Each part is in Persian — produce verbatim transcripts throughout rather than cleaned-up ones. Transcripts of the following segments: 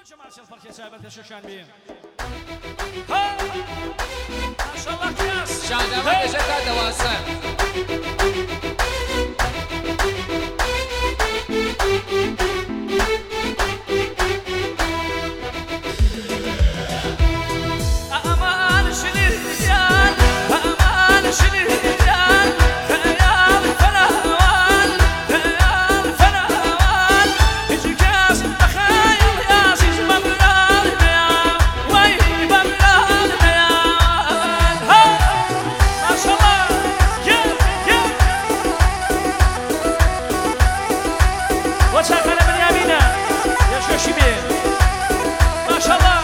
جماعة الفرقة سايبة الشوشان بيه ها ما شاء الله كياس شاهد ما بجد دواسة أمان شني الرجال أمان شني الرجال خيال فنهوان خيال فنهوان يجي كاس بخيال يا عزيز بمرار يا وي بمرار يا ها ما شاء الله يا يا وشغل من يمينه يا شو شبيه ما شاء الله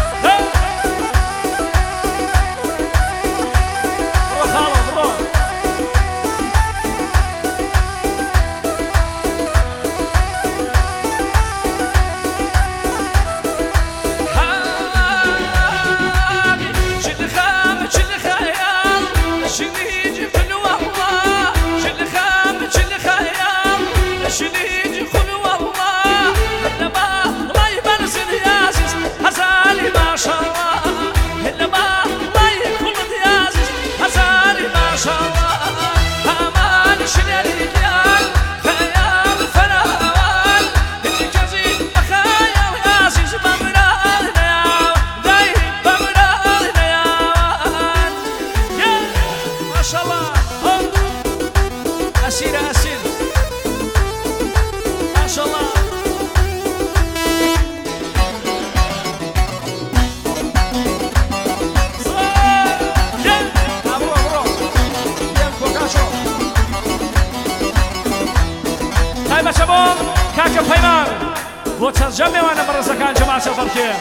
كاكا فيمان وترجمي وانا مرة كان جماعة الفرقية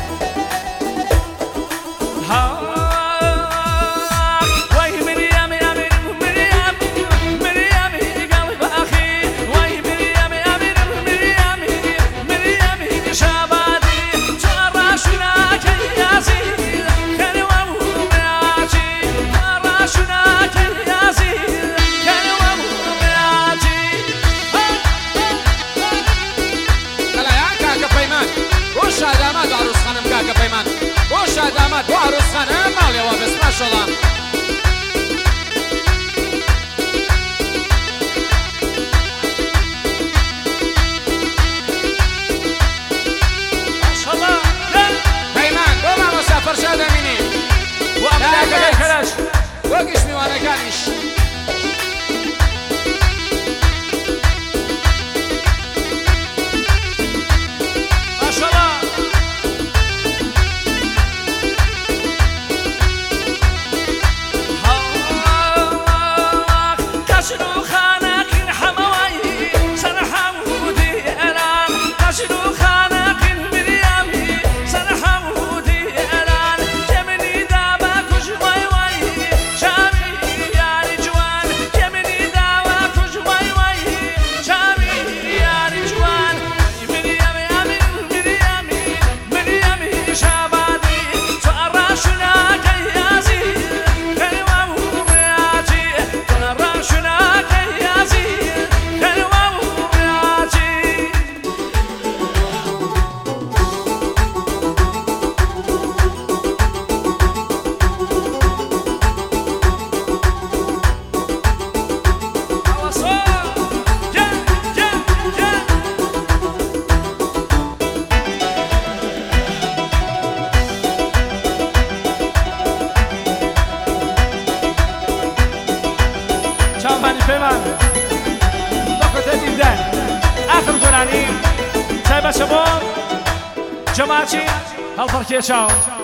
ها وي مريم يا مريم مريم مريم قلب اخي وي مريم يا مريم مريم مريم شبابي تراشناك يا زين كان ومراتي تراشناك يا زين كان ومراتي وش هدامات وعروس خانم كاكا بيمان وش هدامات وعروس خانم مالي وابس ما شاء الله ما شاء الله بيمان دوما مسافر شاد اميني وامنا كلاش وقش ميوانا كانش فيمان وقت الإبداع آخر فلاني سايبة شباب جماعتي هالفرقية شاو